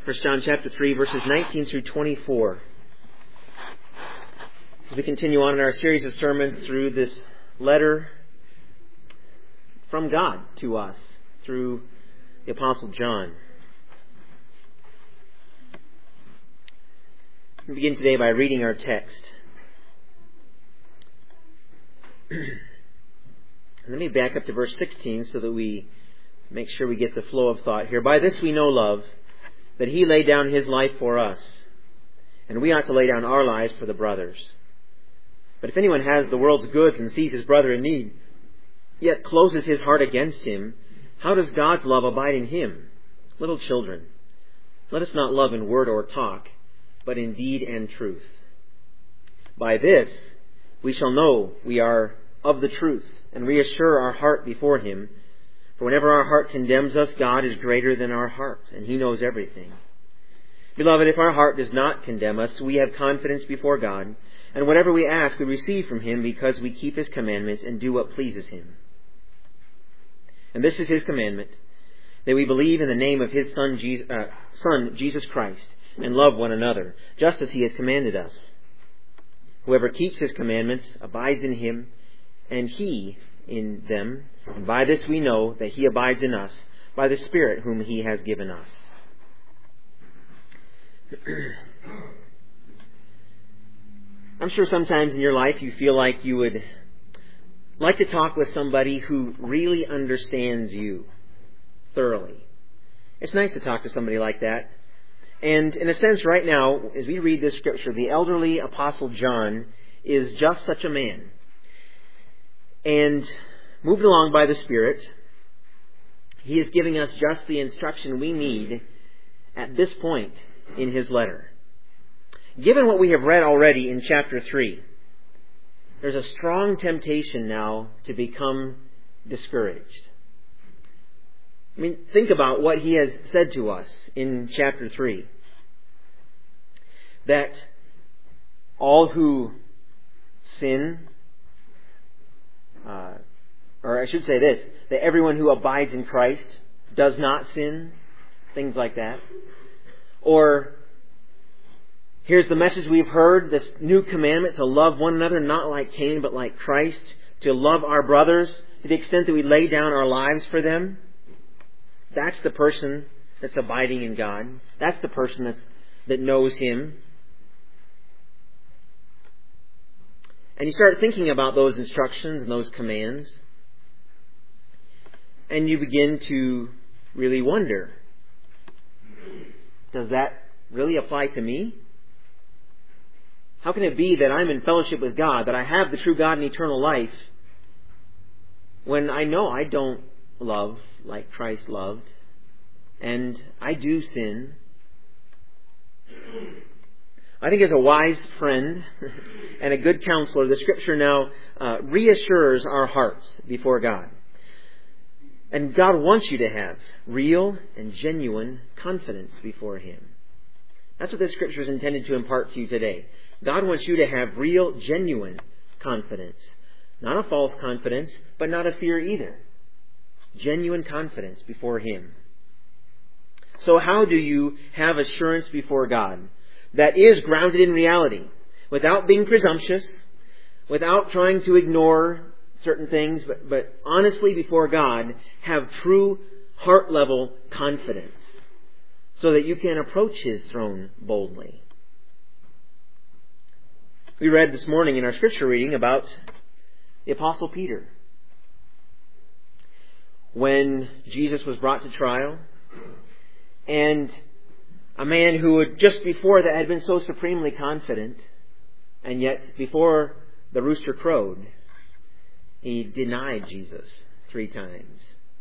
1 John chapter 3, verses 19 through 24. As we continue on in our series of sermons through this letter from God to us through the Apostle John. We begin today by reading our text. Let me back up to verse 16 so that we make sure we get the flow of thought here. By this we know love, that He laid down His life for us, and we ought to lay down our lives for the brothers. But if anyone has the world's goods and sees his brother in need, yet closes his heart against him, how does God's love abide in him? Little children, let us not love in word or talk, but in deed and truth. By this we shall know we are of the truth, and reassure our heart before Him. For whenever our heart condemns us, God is greater than our heart, and He knows everything. Beloved, if our heart does not condemn us, we have confidence before God, and whatever we ask we receive from Him, because we keep His commandments and do what pleases Him. And this is His commandment, that we believe in the name of His Son, Jesus Christ, and love one another, just as He has commanded us. Whoever keeps His commandments abides in Him, and He in them. And by this we know that He abides in us, by the Spirit whom He has given us. I'm sure sometimes in your life you feel like you would like to talk with somebody who really understands you thoroughly. It's nice to talk to somebody like that. And in a sense, right now, as we read this scripture, the elderly Apostle John is just such a man. And moved along by the Spirit, he is giving us just the instruction we need at this point in his letter. Given what we have read already in chapter 3, there's a strong temptation now to become discouraged. I mean, think about what he has said to us in chapter 3. That all who sin, or I should say this, that everyone who abides in Christ does not sin, things like that. Or, here's the message we've heard, this new commandment to love one another, not like Cain, but like Christ, to love our brothers to the extent that we lay down our lives for them. That's the person that's abiding in God. That's the person that knows Him. And you start thinking about those instructions and those commands, and you begin to really wonder, does that really apply to me? How can it be that I'm in fellowship with God, that I have the true God and eternal life, when I know I don't love like Christ loved, and I do sin? I think as a wise friend and a good counselor, the Scripture now reassures our hearts before God. And God wants you to have real and genuine confidence before Him. That's what this Scripture is intended to impart to you today. God wants you to have real, genuine confidence. Not a false confidence, but not a fear either. Genuine confidence before Him. So how do you have assurance before God that is grounded in reality, without being presumptuous, without trying to ignore certain things, but honestly before God, have true heart-level confidence so that you can approach His throne boldly? We read this morning in our scripture reading about the Apostle Peter. When Jesus was brought to trial, and a man who had just before that had been so supremely confident, and yet before the rooster crowed, he denied Jesus 3 times.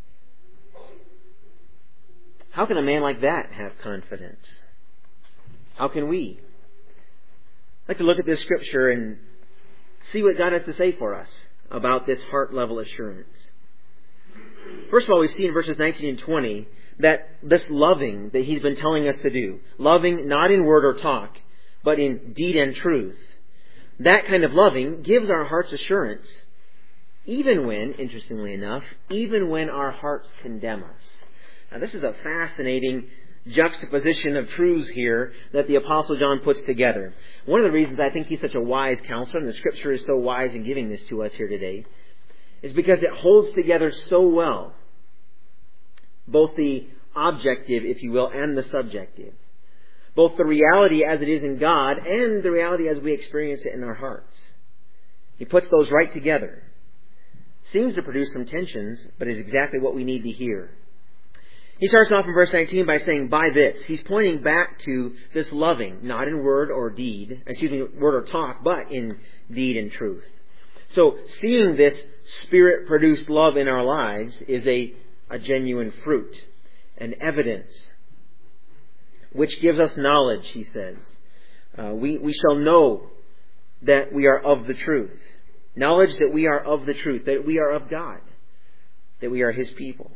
How can a man like that have confidence? How can we? I'd like to look at this scripture and see what God has to say for us about this heart-level assurance. First of all, we see in verses 19 and 20 that this loving that He's been telling us to do, loving not in word or talk, but in deed and truth, that kind of loving gives our hearts assurance, even when, interestingly enough, even when our hearts condemn us. Now, this is a fascinating juxtaposition of truths here that the Apostle John puts together. One of the reasons I think he's such a wise counselor, and the Scripture is so wise in giving this to us here today, is because it holds together so well both the objective, if you will, and the subjective. Both the reality as it is in God and the reality as we experience it in our hearts. He puts those right together. Seems to produce some tensions, but is exactly what we need to hear. He starts off in verse 19 by saying, by this. He's pointing back to this loving, not in word or deed, word or talk, but in deed and truth. So, seeing this Spirit-produced love in our lives is a genuine fruit, an evidence, which gives us knowledge, he says. We shall know that we are of the truth. Knowledge that we are of the truth, that we are of God, that we are His people.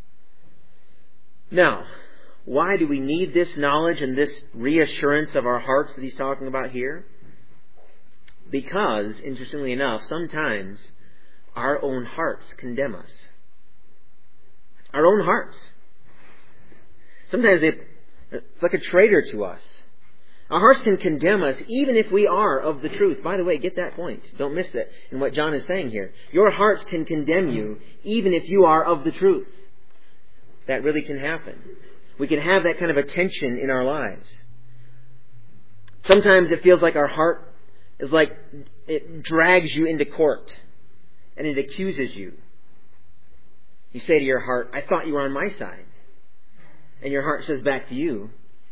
Now, why do we need this knowledge and this reassurance of our hearts that he's talking about here? Because, interestingly enough, sometimes our own hearts condemn us. Our own hearts. Sometimes it's like a traitor to us. Our hearts can condemn us even if we are of the truth. By the way, get that point. Don't miss that in what John is saying here. Your hearts can condemn you even if you are of the truth. That really can happen. We can have that kind of a tension in our lives. Sometimes it feels like our heart is like it drags you into court and it accuses you. You say to your heart, I thought you were on my side. And your heart says back to you,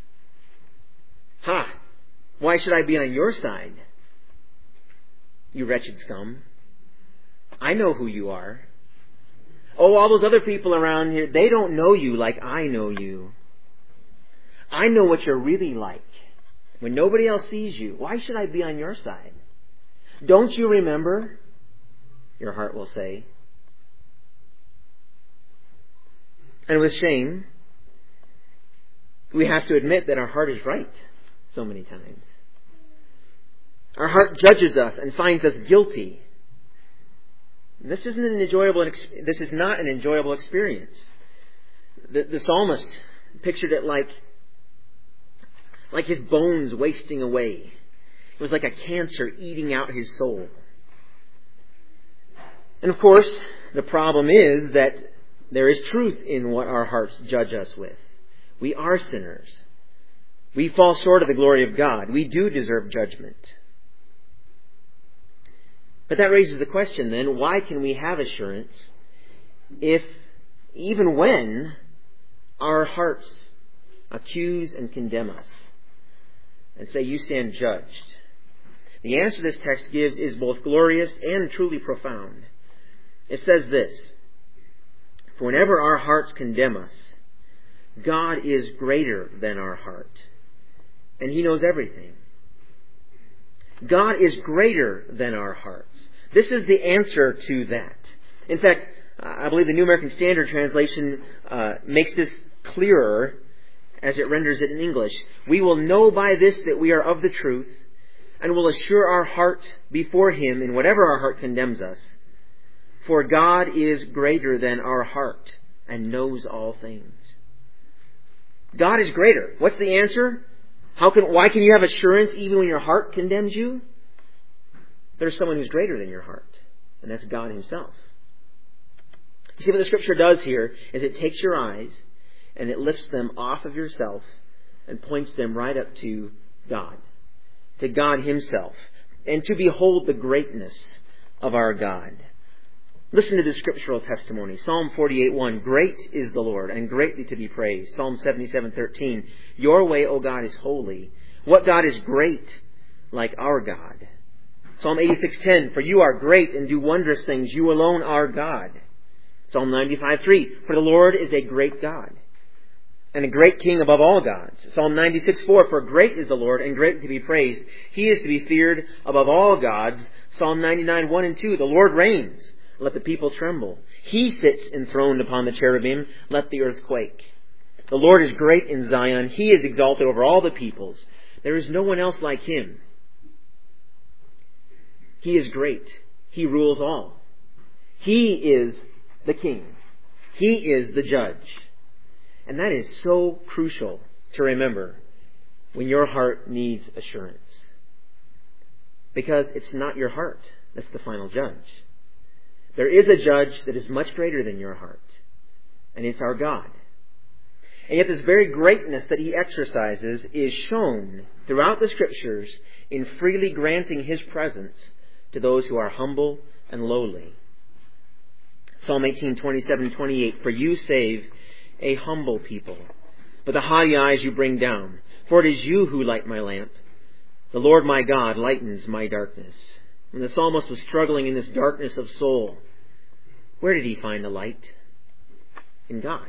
ha! Why should I be on your side? You wretched scum. I know who you are. Oh, all those other people around here, they don't know you like I know you. I know what you're really like. When nobody else sees you, why should I be on your side? Don't you remember? Your heart will say. And with shame, we have to admit that our heart is right so many times. Our heart judges us and finds us guilty. This is not an enjoyable experience. The psalmist pictured it like his bones wasting away. It was like a cancer eating out his soul. And of course, the problem is that there is truth in what our hearts judge us with. We are sinners. We fall short of the glory of God. We do deserve judgment. But that raises the question then, why can we have assurance if, even when our hearts accuse and condemn us and say, you stand judged? The answer this text gives is both glorious and truly profound. It says this, for whenever our hearts condemn us, God is greater than our heart, and He knows everything. God is greater than our hearts. This is the answer to that. In fact, I believe the New American Standard Translation makes this clearer as it renders it in English. We will know by this that we are of the truth, and will assure our heart before Him in whatever our heart condemns us. For God is greater than our heart and knows all things. God is greater. What's the answer? Why can you have assurance even when your heart condemns you? There's someone who's greater than your heart, and that's God Himself. You see, what the Scripture does here is it takes your eyes and it lifts them off of yourself and points them right up to God Himself, and to behold the greatness of our God. Listen to the scriptural testimony. Psalm 48:1, great is the Lord, and greatly to be praised. Psalm 77:13, your way, O God, is holy. What God is great like our God? Psalm 86:10, for you are great and do wondrous things. You alone are God. Psalm 95:3, for the Lord is a great God and a great King above all gods. Psalm 96:4, for great is the Lord and greatly to be praised. He is to be feared above all gods. Psalm 99:1 and 2, the Lord reigns. Let the people tremble. He sits enthroned upon the cherubim. Let the earth quake. The Lord is great in Zion. He is exalted over all the peoples. There is no one else like Him. He is great. He rules all. He is the King. He is the Judge. And that is so crucial to remember when your heart needs assurance. Because it's not your heart that's the final judge. There is a judge that is much greater than your heart, and it's our God. And yet this very greatness that He exercises is shown throughout the Scriptures in freely granting His presence to those who are humble and lowly. Psalm 18:27-28, "For you save a humble people, but the haughty eyes you bring down. For it is you who light my lamp. The Lord my God lightens my darkness." When the psalmist was struggling in this darkness of soul, where did he find the light? In God.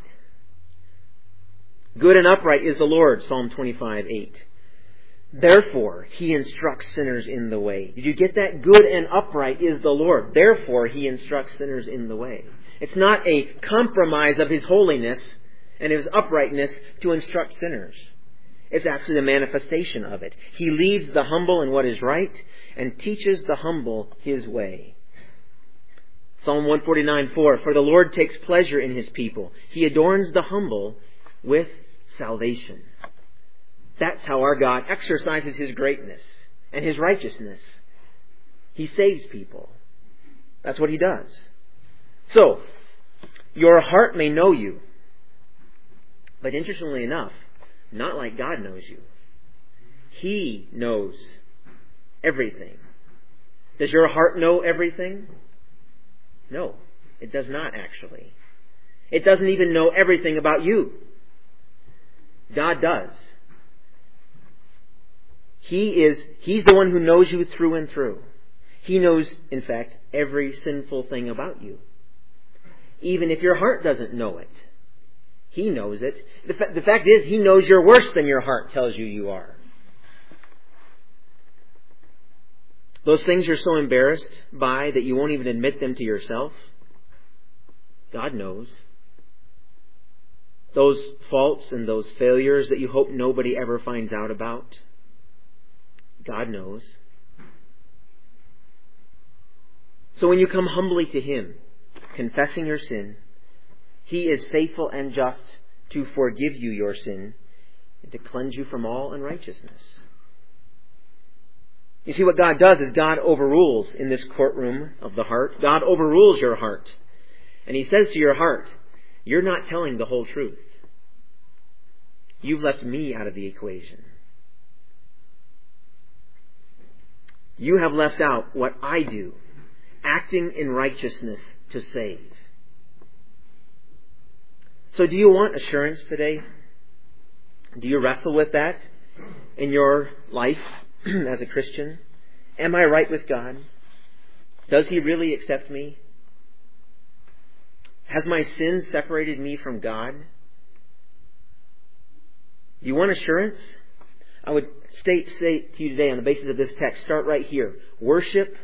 "Good and upright is the Lord," Psalm 25:8. "Therefore He instructs sinners in the way." Did you get that? Good and upright is the Lord. Therefore He instructs sinners in the way. It's not a compromise of His holiness and His uprightness to instruct sinners. It's actually the manifestation of it. He leads the humble in what is right and teaches the humble His way. Psalm 149:4, "For the Lord takes pleasure in His people. He adorns the humble with salvation." That's how our God exercises His greatness and His righteousness. He saves people. That's what He does. So, your heart may know you, but interestingly enough, not like God knows you. He knows everything. Does your heart know everything? No, it does not actually. It doesn't even know everything about you. God does. He's the one who knows you through and through. He knows, in fact, every sinful thing about you. Even if your heart doesn't know it, He knows it. The fact is, He knows you're worse than your heart tells you you are. Those things you're so embarrassed by that you won't even admit them to yourself, God knows. Those faults and those failures that you hope nobody ever finds out about, God knows. So when you come humbly to Him, confessing your sin, He is faithful and just to forgive you your sin and to cleanse you from all unrighteousness. You see, what God does is God overrules in this courtroom of the heart. God overrules your heart. And He says to your heart, "You're not telling the whole truth. You've left me out of the equation. You have left out what I do, acting in righteousness to save." So do you want assurance today? Do you wrestle with that in your life as a Christian? Am I right with God? Does He really accept me? Has my sin separated me from God? Do you want assurance? I would say to you today on the basis of this text, start right here. Worship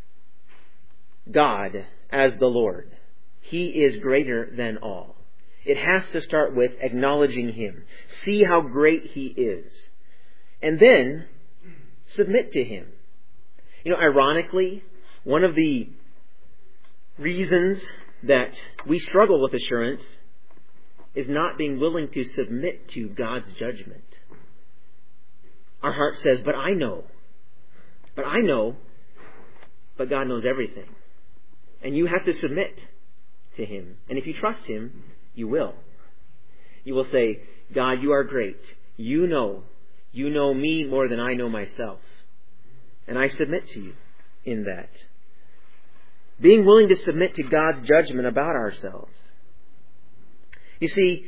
God as the Lord. He is greater than all. It has to start with acknowledging Him. See how great He is. And then submit to Him. You know, ironically, one of the reasons that we struggle with assurance is not being willing to submit to God's judgment. Our heart says, but I know, but God knows everything. And you have to submit to Him. And if you trust Him, you will. You will say, "God, you are great. You know me more than I know myself. And I submit to you in that." Being willing to submit to God's judgment about ourselves. You see,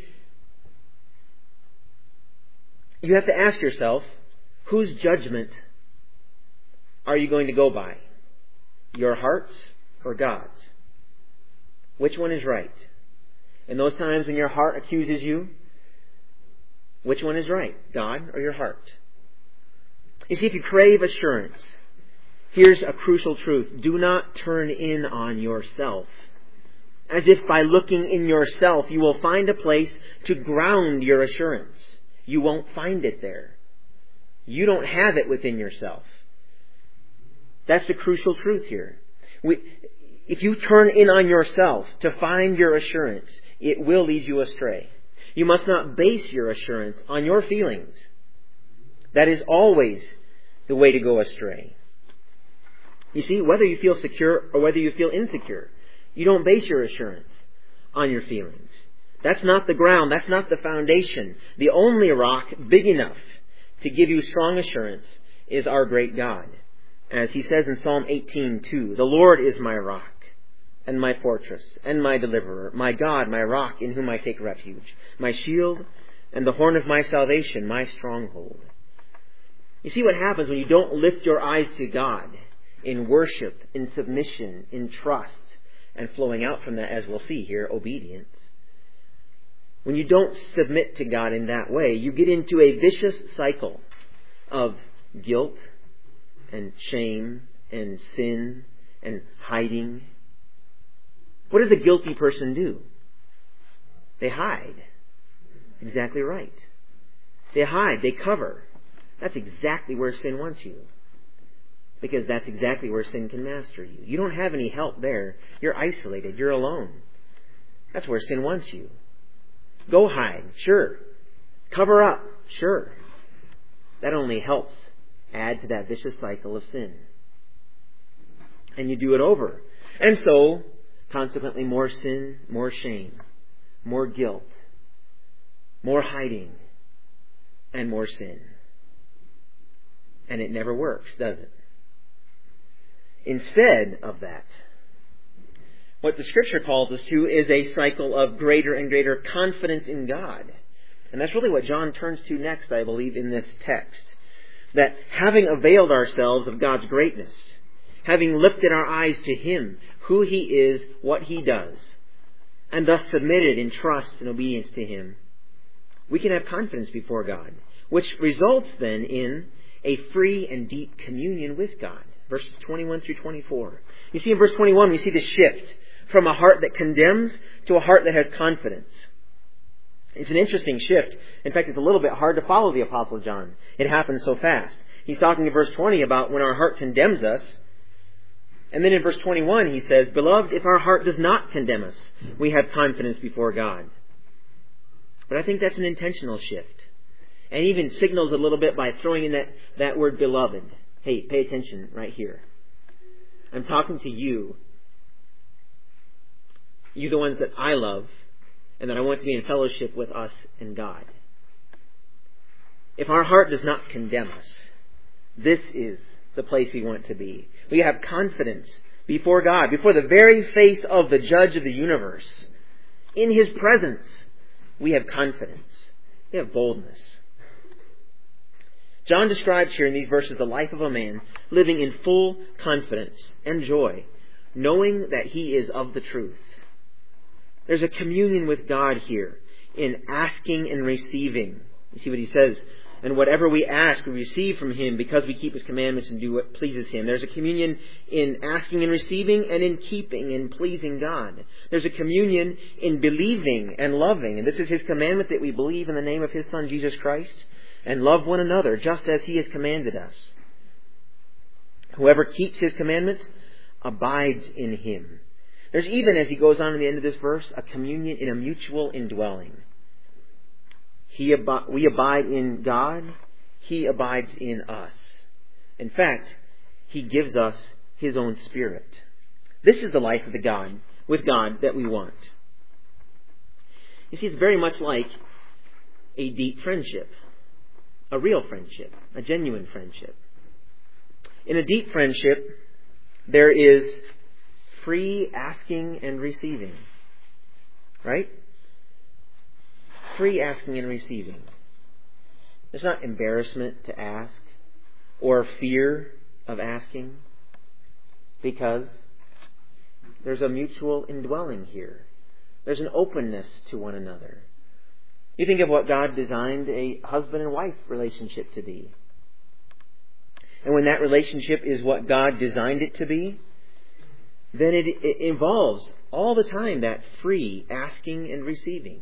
you have to ask yourself, whose judgment are you going to go by? Your heart's or God's? Which one is right? In those times when your heart accuses you, which one is right? God or your heart? You see, if you crave assurance, here's a crucial truth. Do not turn in on yourself, as if by looking in yourself you will find a place to ground your assurance. You won't find it there. You don't have it within yourself. That's the crucial truth here. If you turn in on yourself to find your assurance, it will lead you astray. You must not base your assurance on your feelings. That is always the way to go astray. You see, whether you feel secure or whether you feel insecure, you don't base your assurance on your feelings. That's not the ground. That's not the foundation. The only rock big enough to give you strong assurance is our great God. As he says in Psalm 18:2, "The Lord is my rock and my fortress and my deliverer, my God, my rock in whom I take refuge, my shield and the horn of my salvation, my stronghold." You see what happens when you don't lift your eyes to God in worship, in submission, in trust, and flowing out from that, as we'll see here, obedience. When you don't submit to God in that way, you get into a vicious cycle of guilt and shame and sin and hiding. What does a guilty person do? They hide. Exactly right. They hide. They cover. That's exactly where sin wants you. Because that's exactly where sin can master you. You don't have any help there. You're isolated. You're alone. That's where sin wants you. Go hide. Sure. Cover up. Sure. That only helps add to that vicious cycle of sin. And you do it over. And so, consequently, more sin, more shame, more guilt, more hiding, and more sin. And it never works, does it? Instead of that, what the Scripture calls us to is a cycle of greater and greater confidence in God. And that's really what John turns to next, I believe, in this text. That having availed ourselves of God's greatness, having lifted our eyes to Him, who He is, what He does, and thus submitted in trust and obedience to Him, we can have confidence before God, which results then in a free and deep communion with God. Verses 21 through 24. You see in verse 21, we see the shift from a heart that condemns to a heart that has confidence. It's an interesting shift. In fact, it's a little bit hard to follow the Apostle John. It happens so fast. He's talking in verse 20 about when our heart condemns us. And then in verse 21 he says, "Beloved, if our heart does not condemn us, we have confidence before God." But I think that's an intentional shift. And even signals a little bit by throwing in that word beloved. Hey, pay attention right here. I'm talking to you. You the ones that I love and that I want to be in fellowship with us and God. If our heart does not condemn us, this is the place we want to be. We have confidence before God, before the very face of the Judge of the universe. In His presence, we have confidence. We have boldness. John describes here in these verses the life of a man living in full confidence and joy, knowing that he is of the truth. There's a communion with God here in asking and receiving. You see what he says? And whatever we ask, we receive from Him because we keep His commandments and do what pleases Him. There's a communion in asking and receiving and in keeping and pleasing God. There's a communion in believing and loving. And this is His commandment, that we believe in the name of His Son, Jesus Christ, and love one another just as He has commanded us. Whoever keeps His commandments abides in Him. There's even, as he goes on in the end of this verse, a communion in a mutual indwelling. We abide in God. He abides in us. In fact, He gives us His own Spirit. This is the life of with God that we want. You see, it's very much like a deep friendship. A real friendship. A genuine friendship. In a deep friendship, there is free asking and receiving. Right? Free asking and receiving. There's not embarrassment to ask or fear of asking, because there's a mutual indwelling here. There's an openness to one another. You think of what God designed a husband and wife relationship to be. And when that relationship is what God designed it to be, then it involves all the time that free asking and receiving.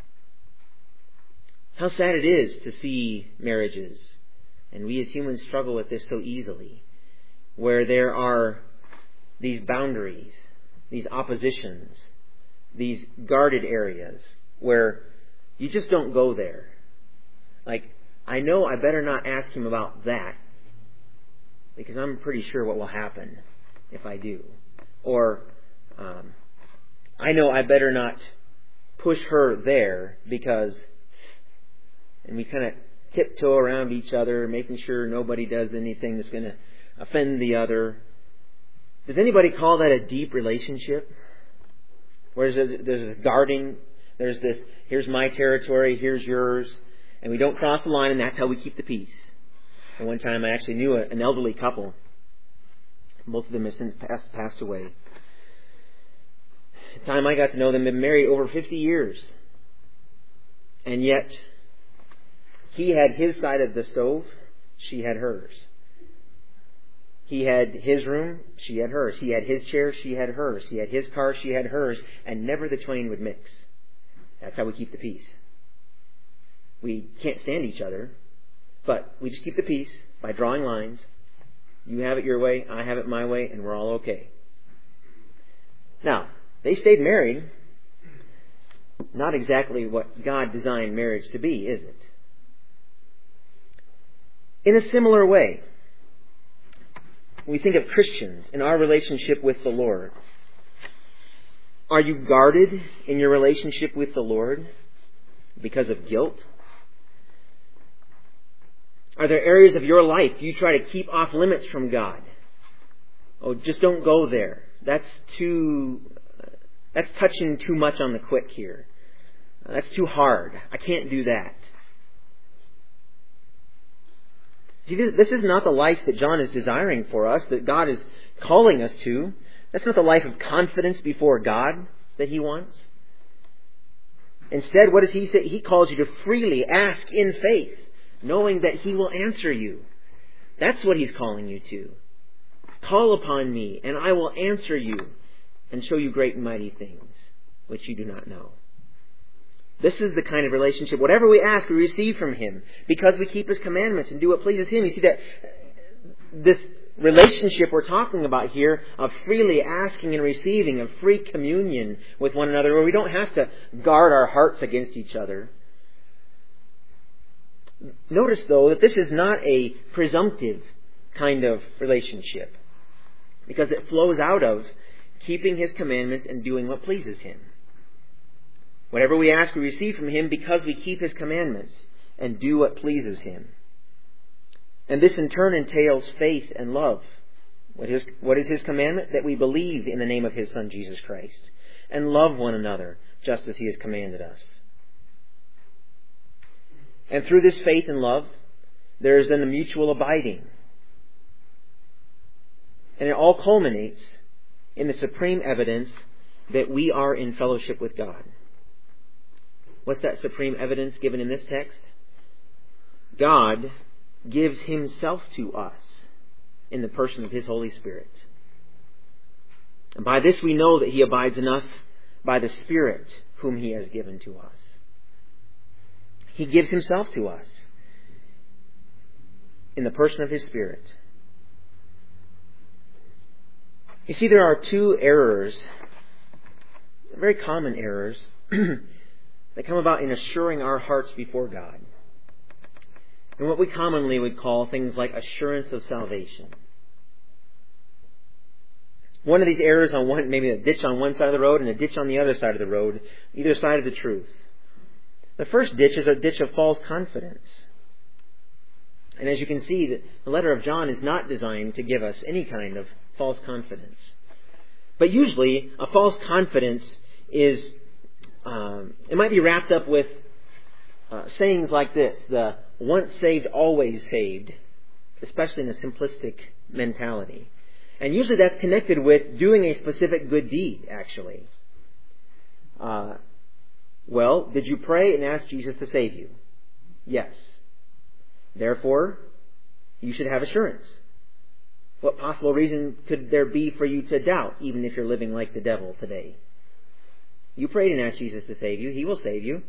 How sad it is to see marriages, and we as humans struggle with this so easily, where there are these boundaries, these oppositions, these guarded areas, where you just don't go there. Like, I know I better not ask him about that, because I'm pretty sure what will happen if I do. Or, I know I better not push her there, because, and we kind of tiptoe around each other, making sure nobody does anything that's going to offend the other. Does anybody call that a deep relationship? Where there's this guarding, there's this, here's my territory, here's yours, and we don't cross the line, and that's how we keep the peace. And one time I actually knew an elderly couple. Both of them have since passed away. At the time I got to know them, they've been married over 50 years. And yet, he had his side of the stove, she had hers. He had his room, she had hers. He had his chair, she had hers. He had his car, she had hers. And never the twain would mix. That's how we keep the peace. We can't stand each other, but we just keep the peace by drawing lines. You have it your way, I have it my way, and we're all okay. Now, they stayed married. Not exactly what God designed marriage to be, is it? In a similar way, we think of Christians in our relationship with the Lord. Are you guarded in your relationship with the Lord because of guilt? Are there areas of your life you try to keep off limits from God? Oh, just don't go there. That's touching too much on the quick here. That's too hard. I can't do that. See, this is not the life that John is desiring for us, that God is calling us to. That's not the life of confidence before God that he wants. Instead, what does he say? He calls you to freely ask in faith, knowing that he will answer you. That's what he's calling you to. Call upon me, and I will answer you and show you great and mighty things which you do not know. This is the kind of relationship. Whatever we ask, we receive from him because we keep his commandments and do what pleases him. You see that this relationship we're talking about here of freely asking and receiving, of free communion with one another, where we don't have to guard our hearts against each other. Notice, though, that this is not a presumptive kind of relationship, because it flows out of keeping his commandments and doing what pleases him. Whatever we ask, we receive from him because we keep his commandments and do what pleases him. And this in turn entails faith and love. What is his commandment? That we believe in the name of his Son, Jesus Christ, and love one another just as he has commanded us. And through this faith and love, there is then the mutual abiding. And it all culminates in the supreme evidence that we are in fellowship with God. What's that supreme evidence given in this text? God gives himself to us in the person of his Holy Spirit. And by this we know that he abides in us by the Spirit whom he has given to us. He gives himself to us in the person of his Spirit. You see, there are two errors, very common errors, that come about in assuring our hearts before God. And what we commonly would call things like assurance of salvation. One of these errors on one, maybe a ditch on one side of the road and a ditch on the other side of the road, either side of the truth. The first ditch is a ditch of false confidence. And as you can see, the letter of John is not designed to give us any kind of false confidence. But usually, a false confidence is, it might be wrapped up with sayings like this: the once saved, always saved, especially in a simplistic mentality. And usually that's connected with doing a specific good deed, actually. Well, did you pray and ask Jesus to save you? Yes. Therefore, you should have assurance. What possible reason could there be for you to doubt, even if you're living like the devil today? You prayed and asked Jesus to save you. He will save you.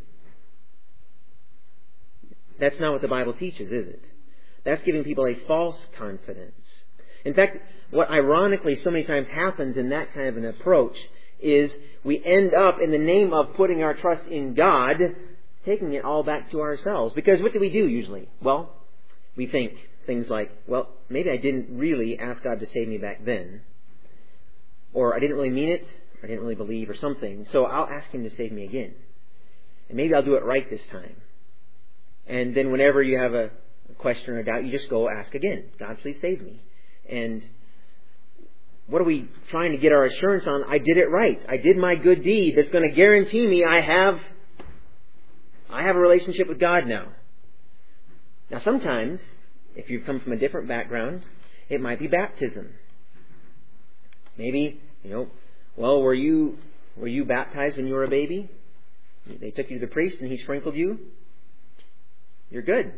That's not what the Bible teaches, is it? That's giving people a false confidence. In fact, what ironically so many times happens in that kind of an approach is we end up, in the name of putting our trust in God, taking it all back to ourselves. Because what do we do usually? Well, we think things like, well, maybe I didn't really ask God to save me back then. Or I didn't really mean it. I didn't really believe or something. So I'll ask Him to save me again. And maybe I'll do it right this time. And then whenever you have a question or a doubt, you just go ask again. God, please save me. And what are we trying to get our assurance on? I did it right. I did my good deed that's going to guarantee me I have a relationship with God now. Now sometimes, if you've come from a different background, it might be baptism. Maybe, well, were you baptized when you were a baby? They took you to the priest and he sprinkled you. You're good.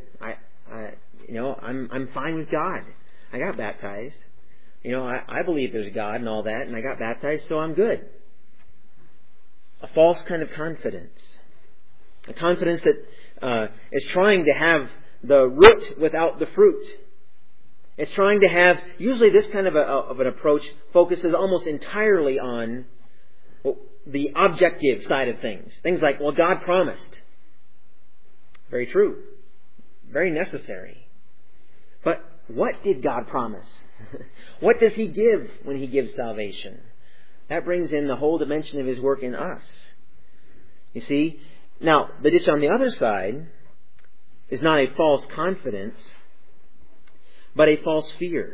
I'm fine with God. I got baptized. I believe there's a God and all that, and I got baptized, so I'm good. A false kind of confidence. A confidence that is trying to have the root without the fruit. It's trying to have, usually this kind of an approach focuses almost entirely on the objective side of things. Things like, well, God promised. Very true. Very necessary. But what did God promise? What does He give when He gives salvation? That brings in the whole dimension of His work in us. You see? Now, the ditch on the other side is not a false confidence, but a false fear.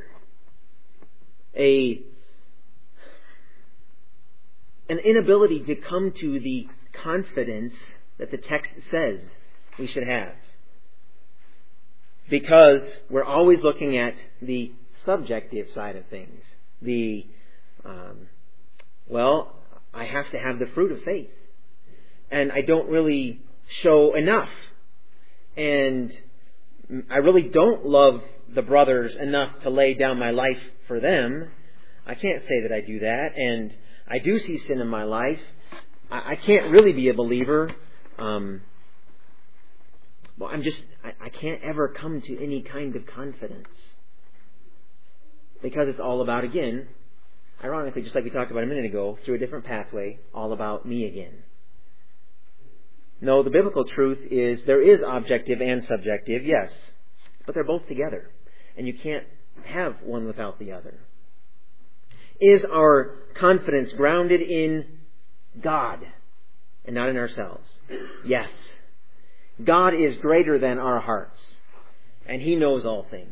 An inability to come to the confidence that the text says we should have. Because we're always looking at the subjective side of things. I have to have the fruit of faith. And I don't really show enough. And I really don't love the brothers enough to lay down my life for them. I can't say that I do that. And I do see sin in my life. I can't really be a believer. I can't ever come to any kind of confidence. Because it's all about, again, ironically, just like we talked about a minute ago, through a different pathway, all about me again. No, the biblical truth is there is objective and subjective, yes, but they're both together. And you can't have one without the other. Is our confidence grounded in God and not in ourselves? Yes. God is greater than our hearts, and He knows all things.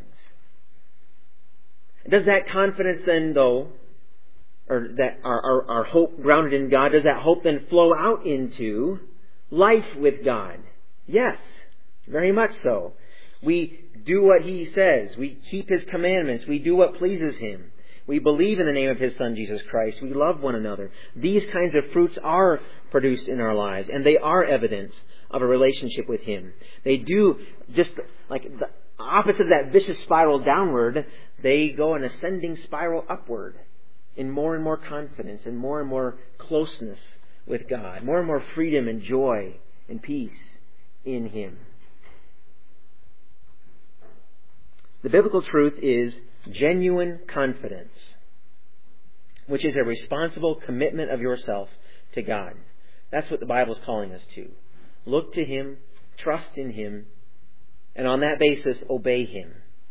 Does that confidence then, though, or that our hope grounded in God, does that hope then flow out into life with God? Yes, very much so. We do what He says. We keep His commandments. We do what pleases Him. We believe in the name of His Son, Jesus Christ. We love one another. These kinds of fruits are produced in our lives, and they are evidence of a relationship with Him. They do, just like the opposite of that vicious spiral downward, they go an ascending spiral upward in more and more confidence and more closeness with God, more and more freedom and joy and peace in Him. The biblical truth is genuine confidence, which is a responsible commitment of yourself to God. That's what the Bible is calling us to. Look to Him, trust in Him, and on that basis, obey Him.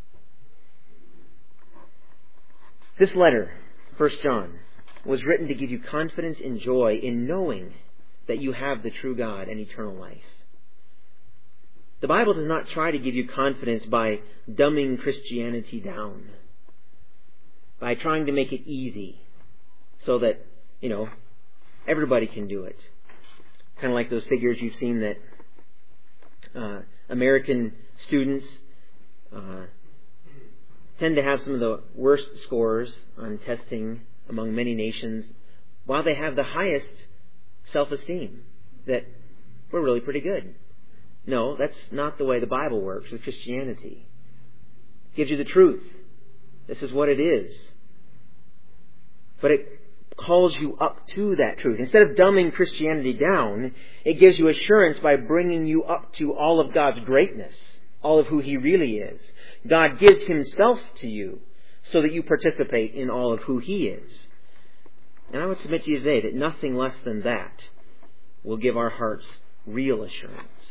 This letter, 1 John, was written to give you confidence and joy in knowing that you have the true God and eternal life. The Bible does not try to give you confidence by dumbing Christianity down, by trying to make it easy so that, everybody can do it. Kind of like those figures you've seen that American students tend to have some of the worst scores on testing among many nations, while they have the highest self-esteem, that we're really pretty good. No, that's not the way the Bible works with Christianity. It gives you the truth. This is what it is. But it calls you up to that truth. Instead of dumbing Christianity down, it gives you assurance by bringing you up to all of God's greatness, all of who He really is. God gives Himself to you so that you participate in all of who He is. And I would submit to you today that nothing less than that will give our hearts real assurance.